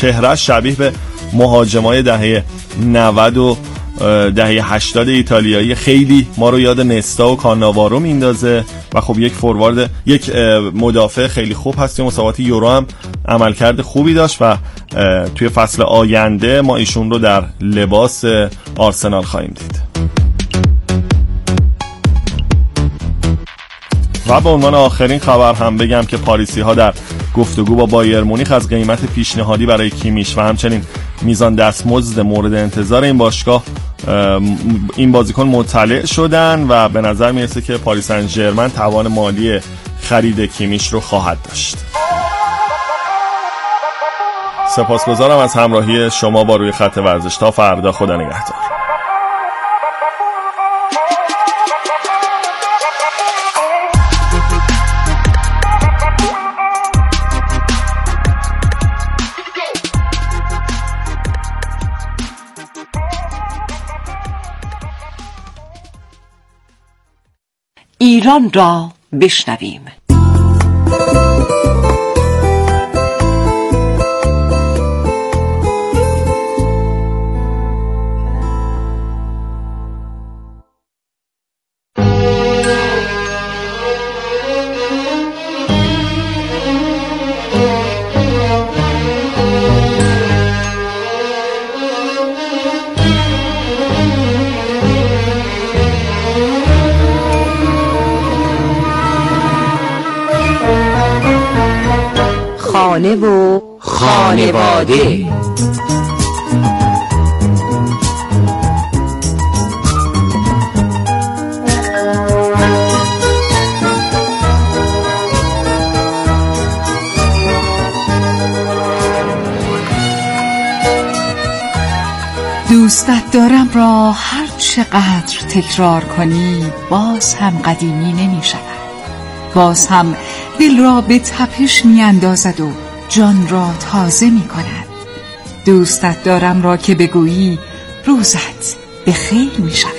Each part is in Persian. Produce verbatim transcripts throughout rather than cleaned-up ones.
چهره شبیه به مهاجمای دهه نود و دهه هشتاد ایتالیایی، خیلی ما رو یاد نستا و کاناوارو میندازه و خب یک فوروارد، یک مدافع خیلی خوب هست. توی مسابقات یورو هم عملکرد خوبی داشت و توی فصل آینده ما ایشون رو در لباس آرسنال خواهیم دید. و به عنوان آخرین خبر هم بگم که پاریسی ها در گفتگو با بایر مونیخ از قیمت پیشنهادی برای کیمیش و همچنین میزان دستمزد مورد انتظار این باشگاه این بازیکن مطلع شدن و به نظر میرسه که پاریس سن ژرمن توان مالی خرید کیمیش رو خواهد داشت. سپاسگزارم از همراهی شما با روی خط ورزش. تا فردا، خدا نگهدار. ایران را بشنویم. خانه و خانواده. دوستت دارم را هر چقدر تکرار کنی باز هم قدیمی نمی شود. باز هم دل را به تپش می اندازد و جان را تازه می کند. دوستت دارم را که بگویی روزت به خیر می شود.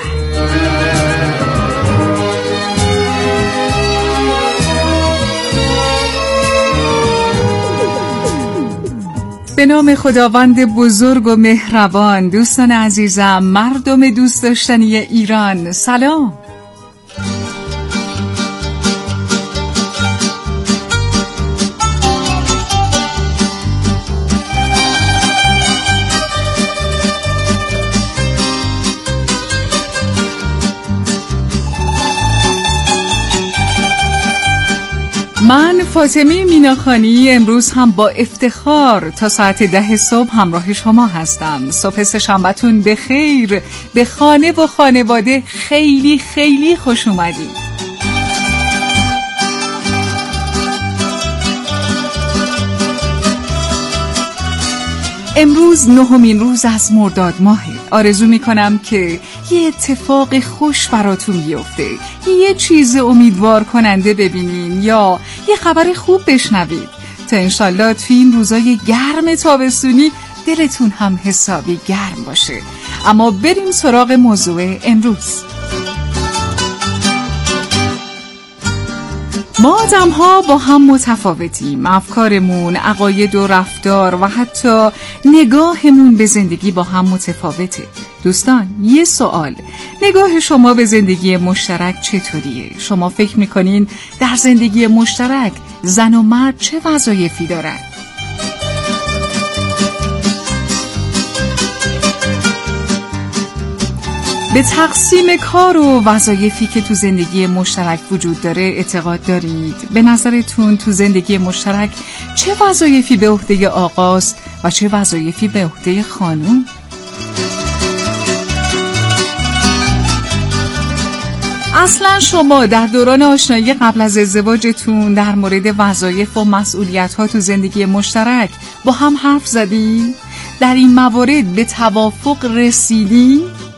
به نام خداوند بزرگ و مهربان. دوستان عزیزم، مردم دوست داشتنی ایران، سلام. من فاطمه میناخانی امروز هم با افتخار تا ساعت ده صبح همراه شما هستم. صبح سه‌شنبه‌تون به خیر. به خانه و خانواده خیلی خیلی خوش اومدید. امروز نهمین روز از مرداد ماهه. آرزو میکنم که یه اتفاق خوش براتون بیفته، یه چیز امیدوار کننده ببینین یا یه خبر خوب بشنوید تا انشالله توی این روزای گرم تابستونی دلتون هم حسابی گرم باشه. اما بریم سراغ موضوع امروز. ما آدم ها با هم متفاوتیم. افکارمون، عقاید و رفتار و حتی نگاهمون به زندگی با هم متفاوته. دوستان، یه سوال، نگاه شما به زندگی مشترک چطوریه؟ شما فکر میکنین در زندگی مشترک زن و مرد چه وظایفی دارن؟ به تقسیم کار و وظایفی که تو زندگی مشترک وجود داره اعتقاد دارید؟ به نظرتون تو زندگی مشترک چه وظایفی به عهده آقاست و چه وظایفی به عهده خانم؟ اصلا شما در دوران آشنایی قبل از ازدواجتون در مورد وظایف و مسئولیت‌ها تو زندگی مشترک با هم حرف زدین؟ در این موارد به توافق رسیدین؟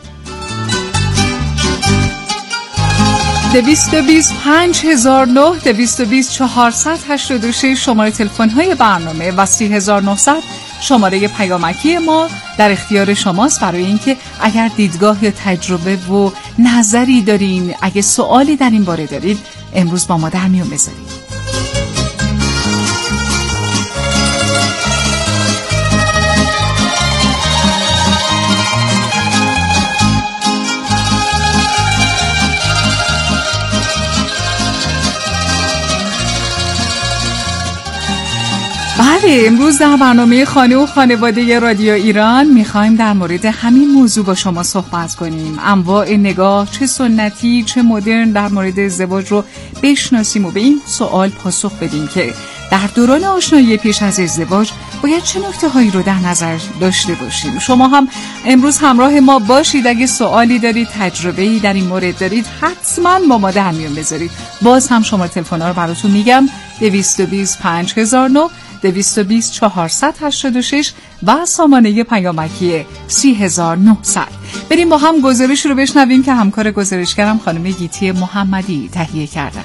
دویست و بیست پنج هزار و نه، دویست و بیست چهارصد و هشتاد و شش شماره تلفن‌های برنامه و سی هزار و نهصد شماره پیامکی ما در اختیار شماست برای اینکه اگر دیدگاه یا تجربه و نظری دارین، اگه سوالی در این باره دارید، امروز با ما در میون بذارید. بله، امروز در برنامه خانه و خانواده رادیو ایران میخوایم در مورد همین موضوع با شما صحبت کنیم. انواع نگاه چه سنتی چه مدرن در مورد ازدواج رو بشناسیم و به این سوال پاسخ بدیم که در دوران آشنایی پیش از ازدواج باید چه نکته هایی رو در نظر داشته باشیم. شما هم امروز همراه ما باشید. اگه سوالی دارید، تجربه‌ای در این مورد دارید، حتما با ما در میون بذارید. باز هم شما تلفن‌ها رو براتون میگم: دویست و بیست پنج هزار و نه، دویست و بیست چهارصد و هشتاد و شش و سامانه پیامکی سی هزار و نهصد. بریم با هم گزارش رو بشنویم که همکار گزارشگرم خانم گیتی محمدی تهیه کردن.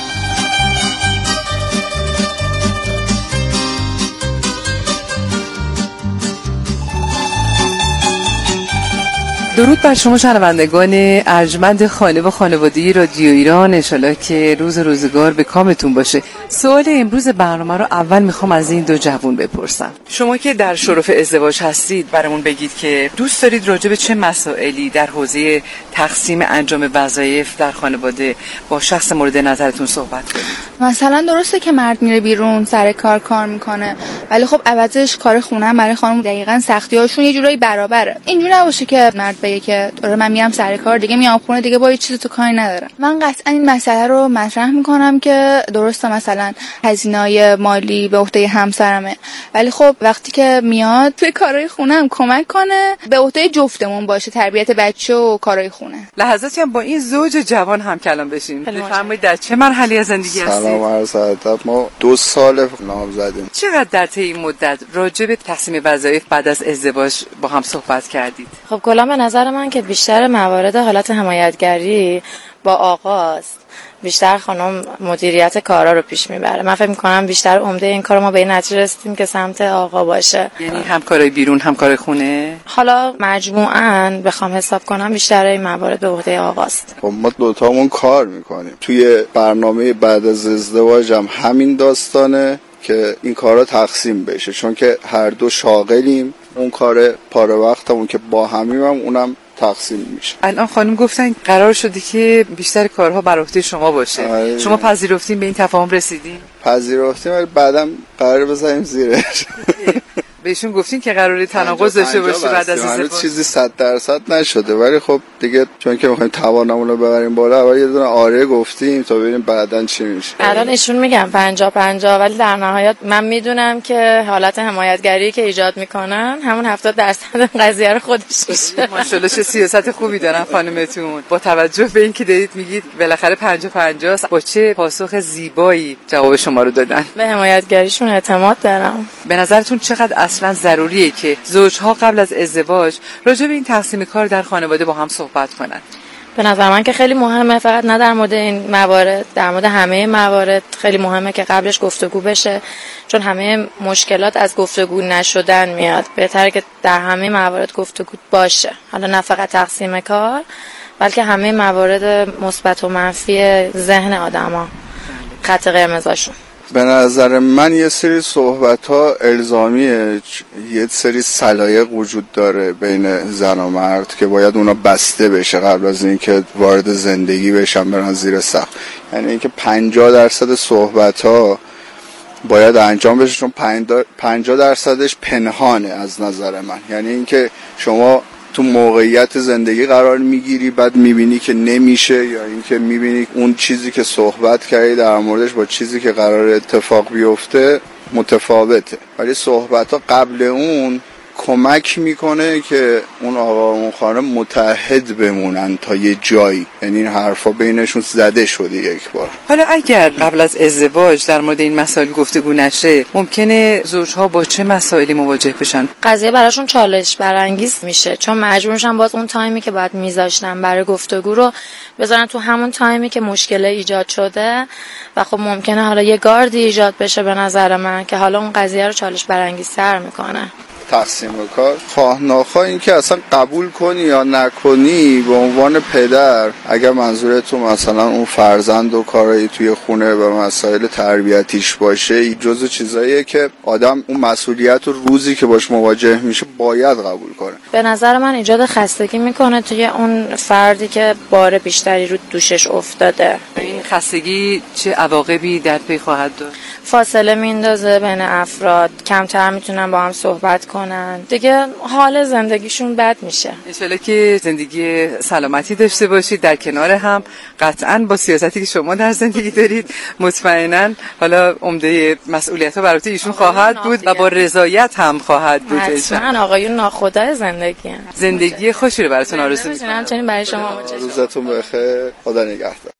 درود بر شما شنوندگان ارجمند خانه و خانواده رادیو ایران. انشالله که روز روزگار به کامتون باشه. سوال امروز برنامه رو اول میخوام از این دو جوان بپرسم. شما که در شرف ازدواج هستید برامون بگید که دوست دارید راجع به چه مسائلی در حوزه تقسیم انجام وظایف در خانواده با شخص مورد نظرتون صحبت کنید. مثلا درسته که مرد میره بیرون سر کار کار میکنه، ولی خب عوضش کار خونه برای خانم دقیقاً سختی‌هاشون یه جورایی برابره. اینجوری نباشه که مرد بگه که آره من میرم سر کار، دیگه میام خونه، دیگه با هیچ چیزی تو کاری ندارم. من قطعا این مسئله رو مطرح میکنم که درسته مثلا هزینه‌های مالی به عهده همسرمه، ولی خب وقتی که میاد توی کارهای خونه‌ام کمک کنه به عهده جفتمون باشه، تربیت بچه و کارهای خونه. لحظاتی هم با این زوج جوان هم کلام بشیم. بفرمایید در چه مرحله از زندگی هستید؟ سلام عرض ادب. ما دو سال نام زدیم. چقدر در طی این مدت راجع به تقسیم وظایف بعد از ازدواج با هم صحبت کردید؟ خب کلا به نظر من که بیشتر موارد حالت حمایتگری با آقاست. بیشتر خانم مدیریت کارا رو پیش میبره. من فکر می‌کنم بیشتر عمده این کارو ما به این نتیجه رسیدیم که سمت آقا باشه. یعنی هم کارای بیرون هم کار خونه. حالا مجموعاً بخوام حساب کنم بیشتر این موارد به عهده آقاست. خب ما دو تامون کار میکنیم. توی برنامه بعد از ازدواج هم همین داستانه که این کارا تقسیم بشه، چون که هر دو شاغلیم. اون کار پاره وقتمون که با همیم هم اونم تقسیم میشه. الان خانم گفتن قرار شده که بیشتر کارها بر عهده شما باشه. آه. شما پذیرفتین، به این تفاهم رسیدین؟ پذیرفتیم، ولی بعدم قرار بزنیم زیرش. بهشون گفتین که قراره تناقض داشته باشه بعد از ازدواج؟ چیزی صد درصد نشده، ولی خب دیگه چون که میخوایم توانمون رو ببریم بالا، اول یه دونه آره گفتیم تا ببینیم بعداً چی میشه. الان ایشون میگم پنجاه پنجاه، ولی در نهایت من میدونم که حالت حمایتگری که ایجاد میکنن همون هفتاد درصد قضیه رو خودش میشه. ماشاءالله چه سیاست خوبی دارن خانمتون. با توجه به اینکه دارید میگید بالاخره پنجاه پنجاه، با چه پاسخ زیبایی جواب شما رو دادن. به حمایتگریشون اعتماد دارم. به نظرتون چقدر اصلا ضروریه که زوجها قبل از ازدواج راجع به این تقسیم کار در خانواده با هم صحبت کنن؟ به نظر من که خیلی مهمه، فقط نه در مورد این موارد، در مورد همه موارد خیلی مهمه که قبلش گفتگو بشه، چون همه مشکلات از گفتگو نشدن میاد. بهتره که در همه موارد گفتگو باشه، حالا نه فقط تقسیم کار بلکه همه موارد مثبت و منفی ذهن آدما، خط قرمزاشون. به نظر من یه سری صحبت‌ها الزامیه، یه سری سلایق وجود داره بین زن و مرد که باید اونا بسته بشه قبل از اینکه وارد زندگی بشن برن زیر سقف. یعنی اینکه پنجاه درصد صحبت‌ها باید انجام بشه، چون پنجاه درصدش پنهانه از نظر من. یعنی اینکه شما تو موقعیت زندگی قرار میگیری، بعد میبینی که نمیشه، یا اینکه میبینی اون چیزی که صحبت کردی در موردش با چیزی که قرار اتفاق بیفته متفاوته. ولی صحبت ها قبل اون کمک میکنه که اون آقا و اون خانم متحد بمونن تا یه جایی. یعنی این حرفا بینشون زده شده یک بار. حالا اگر قبل از ازدواج در مورد این مسائل گفتگو نشه، ممکنه زوجها با چه مسائلی مواجه بشن؟ قضیه براشون چالش برانگیز میشه، چون مجبور میشن باز اون تایمی که باید میذاشتن برای گفتگو رو بذارن تو همون تایمی که مشکل ایجاد شده، و خب ممکنه حالا یه گاردی ایجاد بشه به نظر من که حالا اون قضیه رو چالش برانگیزتر میکنه. تقسیم کار خواه ناخواه این که اصلا قبول کنی یا نکنی به عنوان پدر، اگر منظورتون مثلا اون فرزند و کارایی توی خونه و مسائل تربیتیش باشه، جزو چیزاییه که آدم اون مسئولیت و روزی که باش مواجه میشه باید قبول کنه. به نظر من ایجاد خستگی میکنه توی اون فردی که بار بیشتری رو دوشش افتاده. این خستگی چه عواقبی در پی خواهد داشت؟ فاصله میندازه بین افراد، کمتر میتونن با هم صحبت کنن، دیگه حال زندگیشون بد میشه. انشالله که زندگی سلامتی داشته باشید در کنار هم. قطعاً با سیاستی که شما در زندگی دارید مطمئناً حالا عمده مسئولیت‌ها بر عهده ایشون خواهد بود و با رضایت هم خواهد بود. حتما آقایون ناخدای زندگی هم. زندگی خوشی رو براتون آرزو می‌کنم. همچنین برای شما. روزتون بخیر. خدا نگهدار.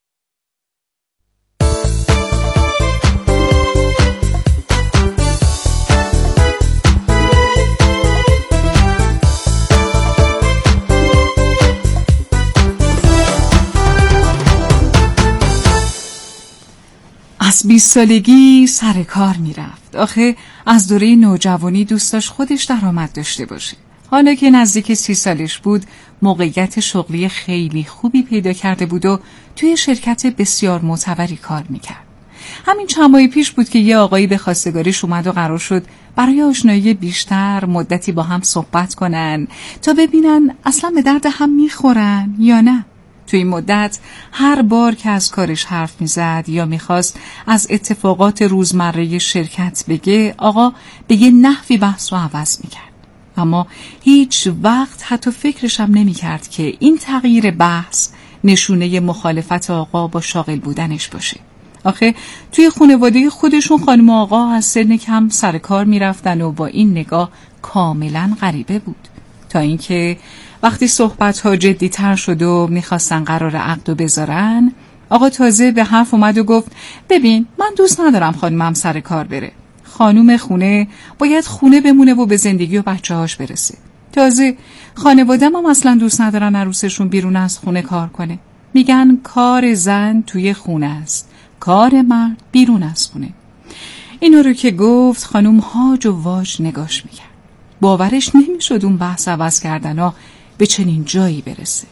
از بیست سالگی سر کار میرفت. آخه از دوره نوجوانی دوست داشت خودش درآمد داشته باشه. حالا که نزدیک سی سالش بود موقعیت شغلی خیلی خوبی پیدا کرده بود و توی شرکت بسیار معتبری کار میکرد. همین چند ماه پیش بود که یه آقایی به خواستگاریش اومد و قرار شد برای آشنایی بیشتر مدتی با هم صحبت کنن تا ببینن اصلا به درد هم میخورن یا نه. توی این مدت هر بار که از کارش حرف میزد یا میخواست از اتفاقات روزمره شرکت بگه، آقا به یه نحوی بحث رو عوض میکرد. اما هیچ وقت حتی فکرش هم نمیکرد که این تغییر بحث نشونه مخالفت آقا با شاغل بودنش باشه. آخه توی خانواده خودشون خانم آقا از سن کم سر کار میرفتن و با این نگاه کاملا غریبه بود. تا اینکه وقتی صحبت‌ها جدی‌تر شد و می‌خواستن قرار عقدو بذارن، آقا تازه به حرف اومد و گفت ببین من دوست ندارم خانمم سر کار بره. خانم خونه باید خونه بمونه و به زندگی و بچه‌هاش برسه. تازه خانواده‌م هم اصلا دوست ندارن عروسشون بیرون از خونه کار کنه. میگن کار زن توی خونه است، کار مرد بیرون از خونه. اینا رو که گفت خانم هاج و واج نگاش میکرد. باورش نمیشد اون بحث عوض کردن ها به چنین جایی برسه.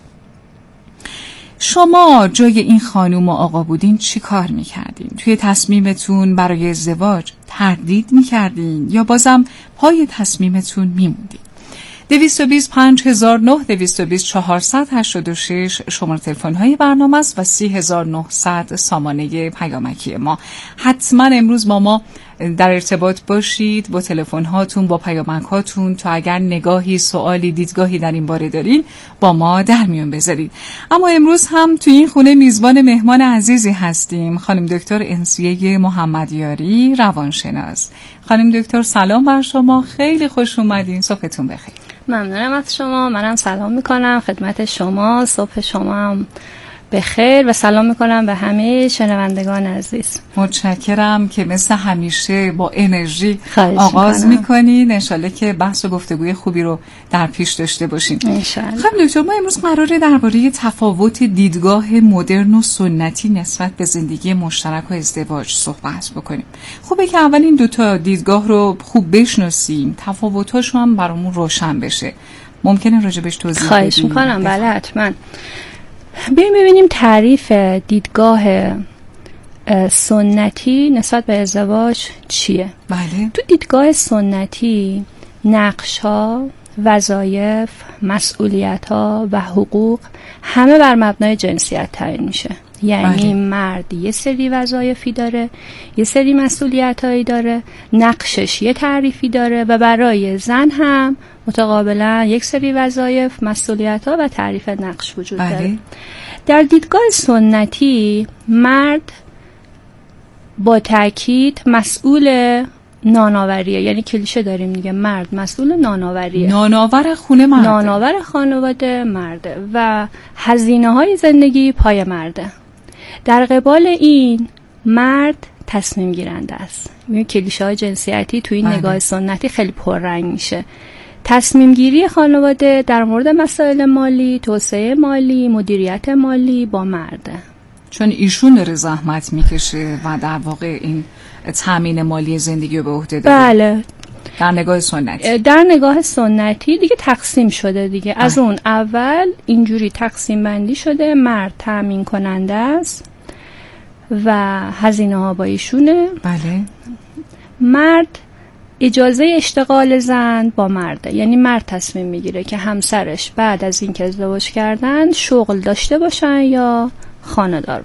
شما جای این خانوم و آقا بودین چی کار میکردین؟ توی تصمیمتون برای ازدواج تردید میکردین یا بازم پای تصمیمتون میموندین؟ دویست و بیست پنج هزار نه دویست و بیست چهارصد هشتاد و شش شماره تلفن های برنامه است و سی هزار و نهصد سامانه پیامکی ما. حتما امروز با ما در ارتباط باشید با تلفن هاتون، با پیامک هاتون، تا اگر نگاهی، سوالی، دیدگاهی در این باره دارین با ما در میون بذارید. اما امروز هم توی این خونه میزبان مهمان عزیزی هستیم، خانم دکتر انسیه محمدیاری، روانشناس. خانم دکتر سلام بر شما، خیلی خوش اومدین، صبحتون بخیر. ممنونم از شما. منم سلام میکنم خدمت شما، صبح شما هم بخیر و سلام میکنم به همه شنوندگان عزیز. متشکرم که مثل همیشه با انرژی آغاز میکنید. انشالله که بحث و گفتگوی خوبی رو در پیش داشته باشیم انشالله. خب دکتر، ما امروز قراره درباره تفاوت دیدگاه مدرن و سنتی نسبت به زندگی مشترک و ازدواج صحبت بکنیم. خوبه که اول این دوتا دیدگاه رو خوب بشناسیم، تفاوت‌هاشون هم برامون روشن بشه. ممکنه راجبش توضیح بدید؟ خواهش میکنم. بله حتما. بریم ببینیم تعریف دیدگاه سنتی نسبت به ازدواج چیه. بله. تو دیدگاه سنتی نقش‌ها، وظایف، مسئولیت‌ها و حقوق همه بر مبنای جنسیت تعیین میشه. یعنی بله. مرد یه سری وظایفی داره، یه سری مسئولیتایی داره، نقشش یه تعریفی داره و برای زن هم متقابلا یک سری وظایف، مسئولیت‌ها و تعریف نقش وجود بله. داره. در دیدگاه سنتی مرد با تأکید مسئول نانآوریه، یعنی کلیشه داریم دیگه، مرد مسئول نانآوریه، نانآور خونه مرده، نانآور خانواده مرده و هزینه‌های زندگی پای مرده. در قبال این مرد تصمیم گیرنده است. این کلیشه‌های جنسیتی توی این نگاه سنتی خیلی پررنگ میشه. تصمیم گیری خانواده در مورد مسائل مالی، توسعه مالی، مدیریت مالی با مرده، چون ایشون داره زحمت میکشه و در واقع این تامین مالی زندگی رو به عهده داره. بله. در نگاه سنتی در نگاه سنتی دیگه تقسیم شده دیگه. بله. از اون اول اینجوری تقسیم بندی شده، مرد تامین کننده است و هزینه ها با ایشونه. بله. مرد اجازه اشتغال زن با مرده، یعنی مرد تصمیم میگیره که همسرش بعد از اینکه ازدواج کردن شغل داشته باشن یا خانه‌دار باشن.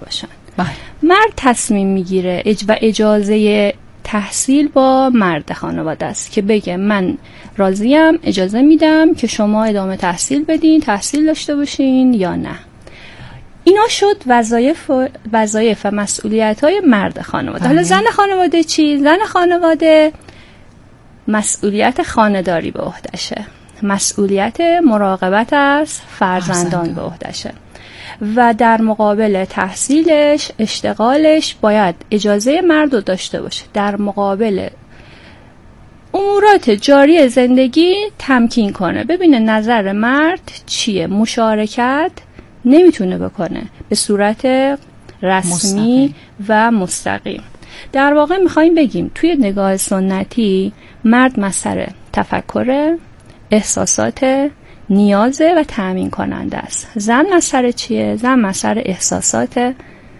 بله. مرد تصمیم میگیره اج و اجازه تحصیل با مرد خانواده است که بگه من راضیم، اجازه میدم که شما ادامه تحصیل بدین، تحصیل داشته باشین یا نه. اینا شد وظایف و وظایف و مسئولیت‌های مرد خانواده. حالا زن خانواده چی؟ زن خانواده مسئولیت خانه‌داری به عهده‌شه، مسئولیت مراقبت از فرزندان به عهده‌شه و در مقابل تحصیلش، اشتغالش باید اجازه مرد رو داشته باشه. در مقابل امورات جاری زندگی تمکین کنه، ببینه نظر مرد چیه. مشارکت نمیتونه بکنه به صورت رسمی مستقیم. و مستقیم. در واقع میخوایم بگیم توی نگاه سنتی مرد مسئله تفکر، احساسات، نیازه و تأمین کننده است. زن مسئله چیه؟ زن مسئله احساسات،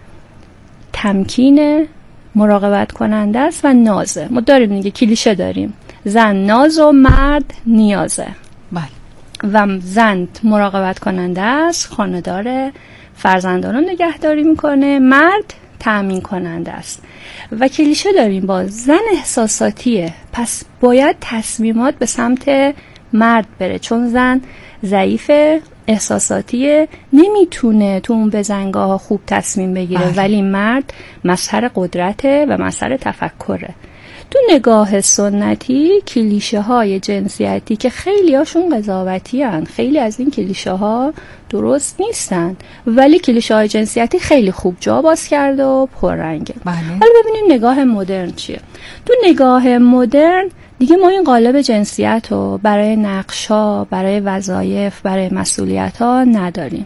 تمکین، مراقبت کننده است و نازه. ما داریم دیگه کلیشه داریم، زن ناز و مرد نیازه. بله. و زن مراقبت کننده است، خانه‌دار، فرزندان رو نگهداری میکنه، مرد تأمین کننده است. و کلیشه داریم با زن احساساتیه، پس باید تصمیمات به سمت مرد بره، چون زن ضعیفه، احساساتیه، نمیتونه تو اون بزنگاه خوب تصمیم بگیره. آه. ولی مرد مظهر قدرته و مظهر تفکره. تو نگاه سنتی کلیشه های جنسیتی که خیلی هاشون قضاوتی هن، خیلی از این کلیشه ها درست نیستن، ولی کلیشه های جنسیتی خیلی خوب جا باز کرده و پررنگه. بله. حالا ببینیم نگاه مدرن چیه. تو نگاه مدرن دیگه ما این قالب جنسیت رو برای نقشا، برای وظایف، برای مسئولیت ها نداریم.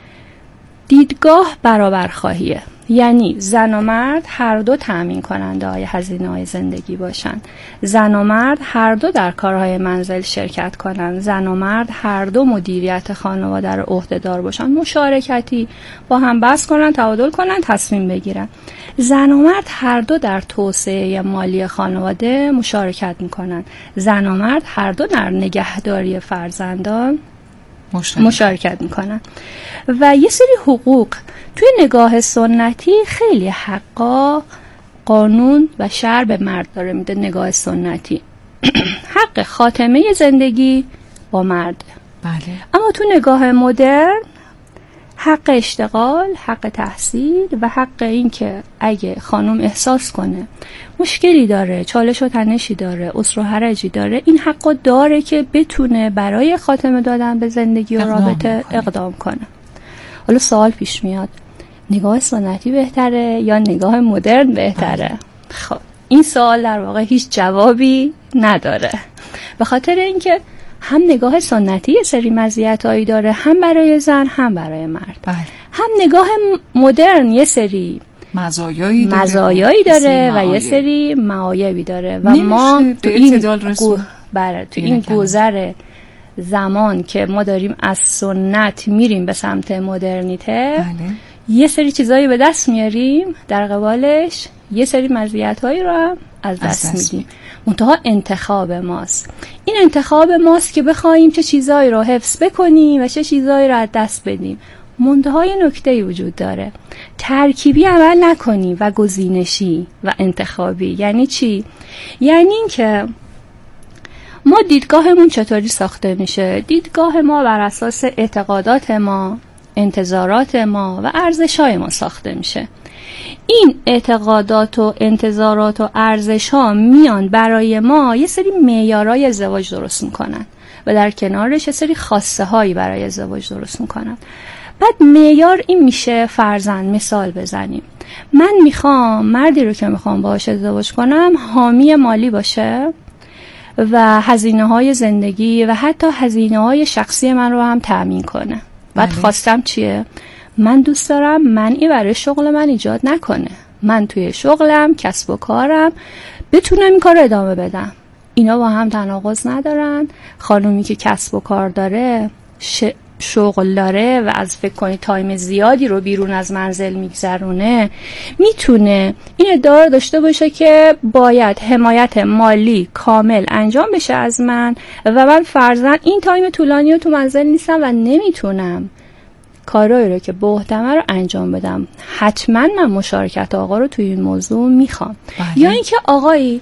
دیدگاه برابرخواهیه، یعنی زن و مرد هر دو تأمین کننده های هزینه های زندگی باشن، زن و مرد هر دو در کارهای منزل شرکت کنن، زن و مرد هر دو مدیریت خانواده رو عهده‌دار باشن، مشارکتی با هم بحث کنن، تعادل کنن، تصمیم بگیرن. زن و مرد هر دو در توسعه مالی خانواده مشارکت میکنن، زن و مرد هر دو در نگهداری فرزندان مشارکت, مشارکت میکنن. و یه سری حقوق توی نگاه سنتی خیلی حقا قانون و شرع به مرد داره میده. نگاه سنتی حق خاتمه زندگی با مرد. بله. اما تو نگاه مدرن حق اشتغال، حق تحصیل و حق این که اگه خانم احساس کنه مشکلی داره، چالش و تنشی داره، عسر و حرجی داره، این حقو داره که بتونه برای خاتمه دادن به زندگی و رابطه اقدام کنه. حالا سوال پیش میاد، نگاه سنتی بهتره یا نگاه مدرن بهتره؟ خب این سوال در واقع هیچ جوابی نداره، به خاطر اینکه هم نگاه سنتی یه سری مزیتایی داره، هم برای زن هم برای مرد. بله. هم نگاه مدرن یه سری مزایایی داره, مزایایی داره و یه سری معایبی داره و ما تو این گو... بله تو این گذر زمان که ما داریم از سنت میریم به سمت مدرنیته، بله. یه سری چیزایی به دست میاریم، در قبالش یه سری مزیتایی رو هم از دست, دست میدیم. منتها انتخاب ماست. این انتخاب ماست که بخوایم چه چیزایی رو حفظ بکنیم و چه چیزایی رو از دست بدیم. منتها یه نکته‌ای وجود داره، ترکیبی عمل نکنیم و گزینشی و انتخابی. یعنی چی؟ یعنی این که ما دیدگاهمون چطوری ساخته میشه؟ دیدگاه ما بر اساس اعتقادات ما، انتظارات ما و ارزش‌های ما ساخته میشه. این اعتقادات و انتظارات و ارزش‌ها میان برای ما یه سری معیارهای ازدواج درست میکنن و در کنارش یه سری خواسته هایی برای ازدواج درست میکنن. بعد معیار این میشه، فرضاً مثال بزنیم، من میخوام مردی رو که میخوام باهاش ازدواج کنم حامی مالی باشه و هزینه های زندگی و حتی هزینه های شخصی من رو هم تأمین کنه. بعد خواستم چیه؟ من دوست دارم منعی برای شغل من ایجاد نکنه، من توی شغلم، کسب و کارم بتونم این کار رو ادامه بدم. اینا با هم تناقض ندارن. خانومی که کسب و کار داره، ش... شغل داره و از فکر کنی تایم زیادی رو بیرون از منزل میگذرونه، میتونه این ادعا رو داشته باشه که باید حمایت مالی کامل انجام بشه از من و من فرضاً این تایم طولانی رو تو منزل نیستم و نمیتونم کارایی رو که به عهده‌مه رو انجام بدم، حتما من مشارکت آقا رو توی این موضوع میخوام. یا اینکه آقایی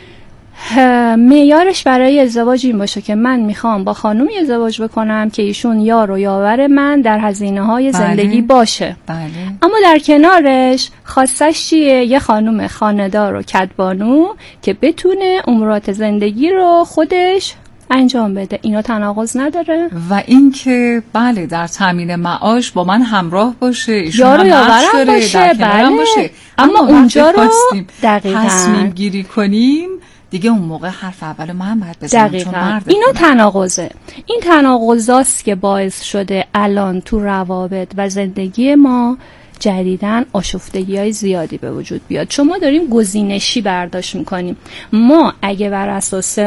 معیارش برای ازدواج این باشه که من میخوام با خانومی ازدواج بکنم که ایشون یار و یاور من در هزینه های زندگی باشه. بله. اما در کنارش خواستش چیه؟ یه خانوم خانه‌دار و کدبانو که بتونه امورات زندگی رو خودش انجام بده. اینا تناقض نداره. و اینکه بله در تامین معاش با من همراه باشه، ایشون یار و هم نقش یاورم داره، باشه. در کنارم بله. باشه. اما اما اونجا رو دقیقاً تصمیم گیری کنیم دیگه اون موقع حرف اول من باید بزنم چون مرد. اینا تناقضه. این تناقضاست که باعث شده الان تو روابط و زندگی ما جدیداً آشفتگی‌های زیادی به وجود بیاد. چون ما داریم گزینشی برداشت میکنیم. ما اگه بر اساس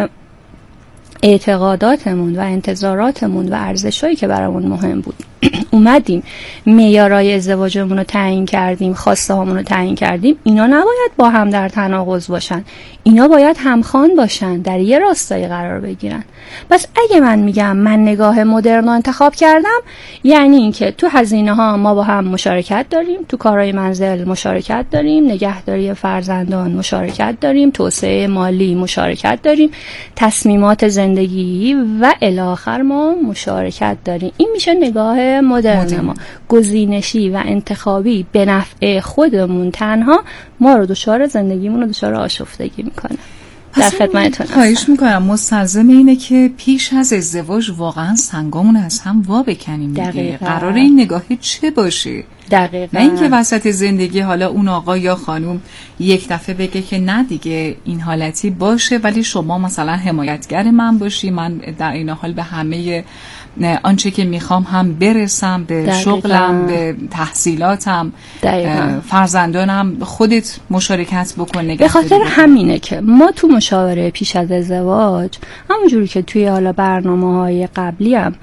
اعتقاداتمون و انتظاراتمون و ارزشایی که برامون مهم بود اومدیم معیارهای ازدواجمون رو تعیین کردیم، خواسته هامون رو تعیین کردیم، اینا نباید با هم در تناقض باشن. اینا باید همخوان باشن، در یه راستایی قرار بگیرن. پس اگه من میگم من نگاه مدرن رو انتخاب کردم، یعنی اینکه تو هزینه ها ما با هم مشارکت داریم، تو کارهای منزل مشارکت داریم، نگهداری فرزندان مشارکت داریم، توسعه مالی مشارکت داریم، تصمیمات زندگی و الی آخر ما مشارکت داریم. این میشه نگاه مدرن, مدرن ما، گزینشی و انتخابی به نفع خودمون تنها ما رو دچار زندگیمون رو دچار آشفتگی میکنه. در خدمتتون خواهش میکنم. مستلزم اینه که پیش از ازدواج واقعا سنگامون از هم وا بکنیم. دیگه قرار این نگاه چه باشه؟ دقیقاً. نه اینکه وسط زندگی حالا اون آقا یا خانوم یک دفعه بگه که نه دیگه این حالتی باشه، ولی شما مثلا حمایتگر من باشی، من در این حال به همه آنچه که میخوام هم برسم، به دقیقا. شغلم، به تحصیلاتم، دقیقا. فرزندانم، خودت مشارکت بکن. به خاطر همینه که ما تو مشاوره پیش از ازدواج همونجوری که توی حالا برنامه‌های قبلی هم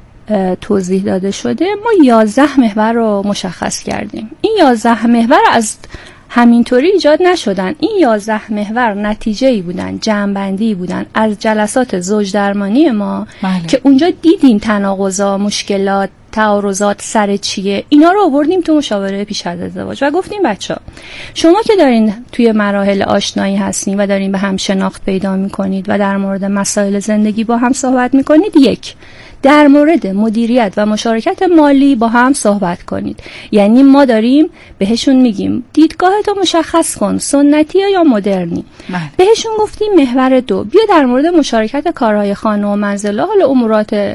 توضیح داده شده، ما یازده محور رو مشخص کردیم. این یازده محور از همینطوری ایجاد نشدن. این یازده محور نتیجه‌ای بودن، جمع‌بندی بودن از جلسات زوج درمانی ما. بله. که اونجا دیدیم تناقضا، مشکلات، تعارضات سر چیه. اینا رو آوردیم تو مشاوره پیش از ازدواج و گفتیم بچه‌ها شما که دارین توی مراحل آشنایی هستین و دارین به هم شناخت پیدا می‌کنید و در مورد مسائل زندگی با هم صحبت می‌کنید، یک در مورد مدیریت و مشارکت مالی با هم صحبت کنید. یعنی ما داریم بهشون میگیم دیدگاهتو مشخص کن، سنتی یا مدرنی. مح. بهشون گفتیم محور دو بیا در مورد مشارکت کارهای خانه و منزل، حالا امورات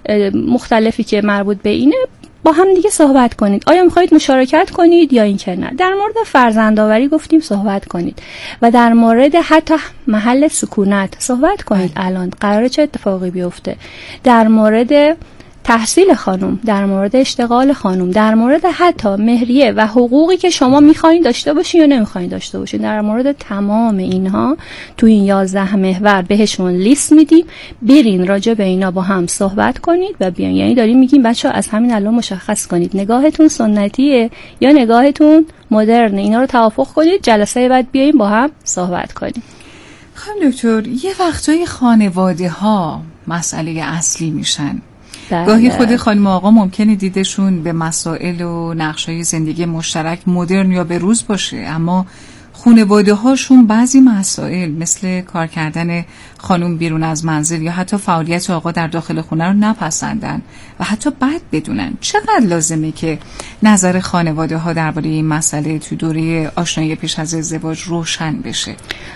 مختلفی که مربوط به اینه با هم دیگه صحبت کنید. آیا میخواید مشارکت کنید یا اینکه نه؟ در مورد فرزندآوری گفتیم صحبت کنید و در مورد حتی محل سکونت صحبت کنید. الان قراره چه اتفاقی بیفته؟ در مورد تحصیل خانم، در مورد اشتغال خانم، در مورد حتی مهریه و حقوقی که شما میخواین داشته باشین یا نمیخواین داشته باشین، در مورد تمام اینها تو این یازده محور بهشون لیست میدیم. برین راجع به اینا با هم صحبت کنید و بیان. یعنی داریم میگیم بچه‌ها از همین الان مشخص کنید نگاهتون سنتیه یا نگاهتون مدرنه. اینا رو توافق کنید، جلسه بعد بیاین با هم صحبت کنیم. خانم دکتر، یه وقتای خانواده ها مسئله اصلی میشن. بله. گاهی خود خانم آقا ممکنه دیدشون به مسائل و نقشای زندگی مشترک مدرن یا به روز باشه، اما خانواده هاشون بعضی مسائل مثل کار کردن خانم بیرون از منزل یا حتی فعالیت آقا در داخل خونه رو نپسندن و حتی بد بدونن. چقدر لازمه که نظر خانواده ها درباره این مسئله تو دوره آشنایی پیش از ازدواج روشن بشه؟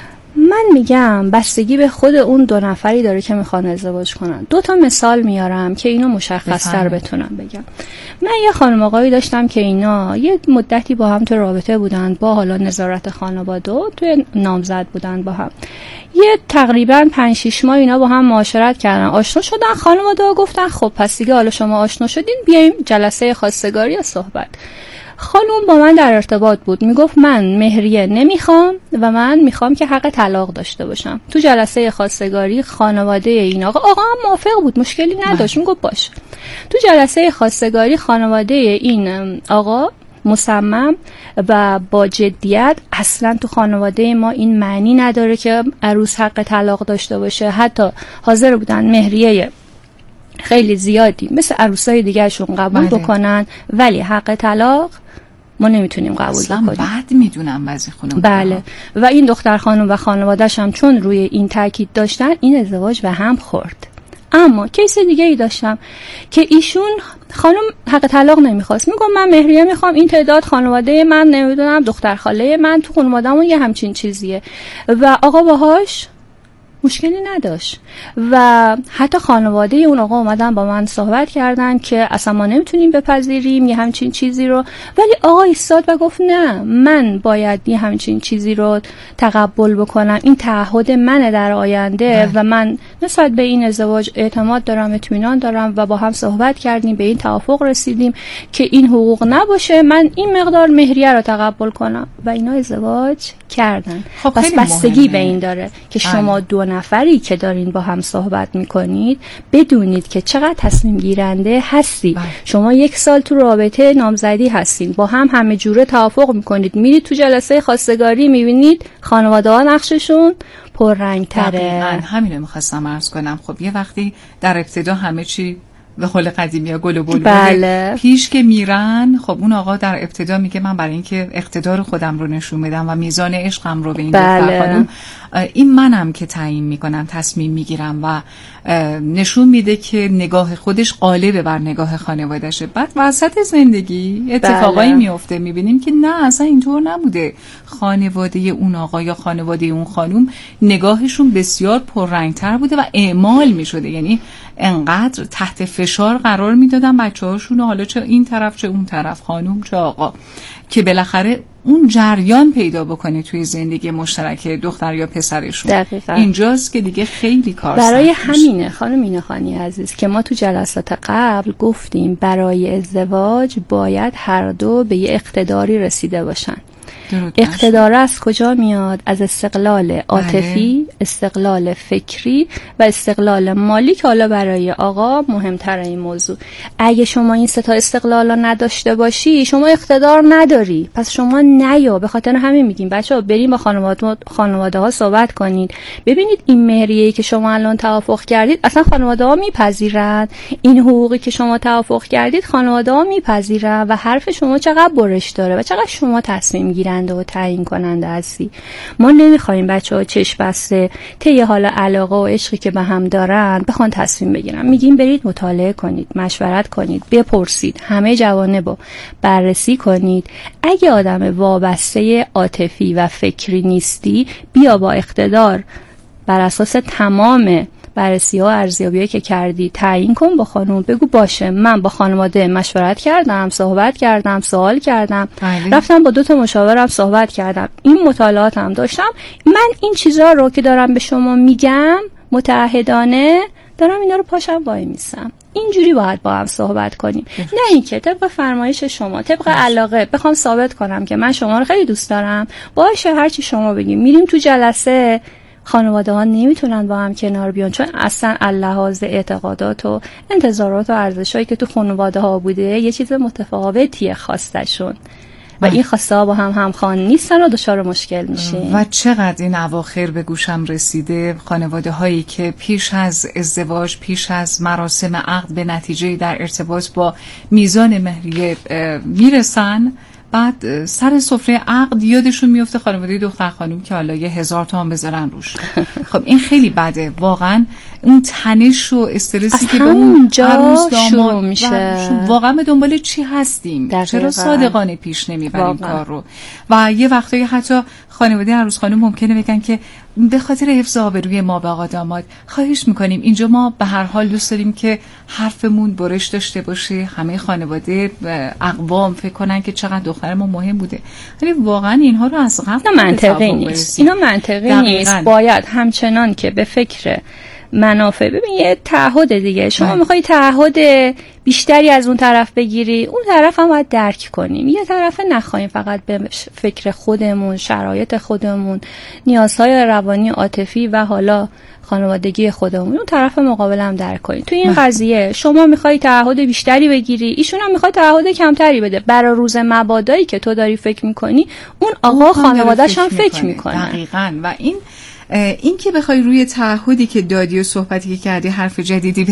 من میگم بستگی به خود اون دو نفری داره که میخوان ازدواج کنن. دو تا مثال میارم که اینو مشخص‌تر بتونم بگم. من یه خانم آقایی داشتم که اینا یه مدتی با هم تو رابطه بودن، با حالا نظارت خانواده و توی نامزد بودن با هم. یه تقریبا پنج شش ماه اینا با هم معاشرت کردن، آشنا شدن. خانواده ها گفتن خب پس دیگه حالا شما آشنا شدین، بیایم جلسه خواستگاری یا صحبت. خانوم با من در ارتباط بود، میگفت من مهریه نمیخوام و من میخوام که حق طلاق داشته باشم. تو جلسه خواستگاری خانواده این آقا آقا هم موافق بود، مشکلی نداشت، میگفت باشه. تو جلسه خواستگاری خانواده این آقا مصمم و با جدیت، اصلا تو خانواده ما این معنی نداره که عروس حق طلاق داشته باشه. حتی حاضر بودن مهریه خیلی زیادی مثل عروسای دیگهشون قبول بله. بکنن، ولی حق طلاق ما نمیتونیم قبول اصلا بکنیم. بعد میدونم بعضی خانم. بله. و این دختر خانم و خانواده‌اش هم چون روی این تاکید داشتن، این ازدواج به هم خورد. اما کیس دیگه ای داشتم که ایشون خانم حق طلاق نمیخواست، میگم من مهریه میخوام، این تعداد خانواده من نمیدونم دختر خاله من تو خانواده‌مون یه همچین چیزیه، و آقا باهاش مشکلی نداشت. و حتی خانواده اون آقا اومدن با من صحبت کردن که اصلا ما نمیتونیم بپذیریم یه همچین چیزی رو، ولی آقا ایستاد و گفت نه، من باید یه همچین چیزی رو تقبل بکنم، این تعهد منه در آینده و من نسبت به این ازدواج اعتماد دارم، اطمینان دارم و با هم صحبت کردیم، به این توافق رسیدیم که این حقوق نباشه، من این مقدار مهریه رو تقبل کنم و اینا ازدواج کردن. خب پس بستگی به این داره که شما دو نفری که دارین با هم صحبت میکنید بدونید که چقدر تصمیم گیرنده هستی. بله. شما یک سال تو رابطه نامزدی هستین، با هم همه جوره توافق میکنید، میرید تو جلسه خواستگاری میبینید خانواده ها نقششون پررنگ تره. دقیقاً همین رو میخواستم عرض کنم. خب یه وقتی در ابتدا همه چی به قول قدیمی ها گل و بلبل بله. پیش که میرن، خب اون آقا در ابتدا میگه من برای اینکه اقتدار خودم رو نشون بدم و میزان عشقم رو به این بله. دختر خانم، این منم که تعیین میکنم، تصمیم میگیرم و نشون میده که نگاه خودش غالبه بر نگاه خانواده‌شه. بعد وسط زندگی اتفاقایی بله. میفته، میبینیم که نه اصلا اینطور نبوده. خانواده اون آقا یا خانواده اون خانم نگاهشون بسیار پررنگتر بوده و اعمال میشده، یعنی انقدر تحت فشار قرار میدادن بچه‌هاشون، حالا چه این طرف چه اون طرف، خانم چه آقا، که بالاخره اون جریان پیدا بکنه توی زندگی مشترک دختر یا پسرشون. دقیقاً. اینجاست که دیگه خیلی کار برای سخت میشه. همینه خانم ایناخانی عزیز که ما تو جلسات قبل گفتیم برای ازدواج باید هر دو به یه اقتداری رسیده باشن. اقتدار از کجا میاد؟ از استقلال عاطفی، استقلال فکری و استقلال مالی که حالا برای آقا مهمتره این موضوع. اگه شما این سه تا استقلال رو نداشته باشی شما اقتدار نداری، پس شما نیا. به خاطر همین میگیم بچه‌ها بریم با خانواده خانواده ها صحبت کنید، ببینید این مهریه‌ای که شما الان توافق کردید اصلا خانواده ها میپذیرن، این حقوقی که شما توافق کردید خانواده ها میپذیرن و حرف شما چقدر برش داره و چقدر شما تصمیم گیرنده و تعیین کننده هستی. ما نمیخوایم بچه‌ها چشم بسته طی حال علاقه و عشقی که به هم دارن بخوان تصمیم بگیرن. میگیم برید مطالعه کنید، مشورت کنید، بپرسید، همه جوانبو بررسی کنید. اگه آدم وابسته عاطفی و فکری نیستی، بیا با اقتدار بر اساس تمام بررسی ها و ارزیابی که کردی تعیین کن با خانم، بگو باشه من با خانواده مشورت کردم، صحبت کردم، سوال کردم، بله. رفتم با دو تا مشاورم صحبت کردم، این مطالعات هم داشتم، من این چیزا رو که دارم به شما میگم متعهدانه دارم اینا رو پاشم وای میسم. اینجوری باید با هم صحبت کنیم، نه اینکه طبق فرمایش شما، طبق علاقه بخوام ثابت کنم که من شما رو خیلی دوست دارم، باشه هر چی شما بگیم. میریم تو جلسه خانواده ها نمیتونن با هم کنار بیان، چون اصلا لحاظ اعتقادات و انتظارات و ارزشایی که تو خانواده ها بوده یه چیز متفاوتیه خواستشون و این خواسته ها با هم همخوان نیستن و دچار مشکل میشین. و چقدر این اواخر به گوشم رسیده خانواده هایی که پیش از ازدواج، پیش از مراسم عقد به نتیجه در ارتباط با میزان مهریه میرسن، بعد سر سفره عقد یادشون میفته خانواده دختر خانم که حالا یه هزار تومان بذارن روش. خب این خیلی بده واقعا. اون تنش و استرسی که به اون عروس داماد میشه، واقعا به دنبال چی هستیم؟ دقیقا. چرا صادقانه پیش نمیبریم کار رو؟ و یه وقتایی حتی خانواده عروس خانم ممکنه بگن که به خاطر حفظ آبروی ما به آقا داماد خواهش میکنیم اینجا ما به هر حال دوست داریم که حرفمون برش داشته باشه، همه خانواده اقوام فکر کنن که چقدر دخترمون مهم بوده. ولی واقعا اینها رو از قبل اینا منطقی نیست. اینا منطقی نیست. باید همچنان که به فکر منافع، ببین یه تعهد دیگه، شما میخوای تعهد بیشتری از اون طرف بگیری، اون طرف هم باید درک کنیم. یه طرف نخواهیم فقط به فکر خودمون، شرایط خودمون، نیازهای روانی، عاطفی و حالا خانوادگی خودمون، اون طرف مقابل هم درک کنیم. تو این قضیه شما میخوای تعهد بیشتری بگیری، ایشون هم میخواد تعهد کمتری بده. برای روز مبادایی که تو داری فکر میکنی، اون آقا خانواده‌اش هم فکر میکنه. دقیقاً. و این این که بخوای روی تعهدی که دادی و صحبتی که کردی حرف جدیدی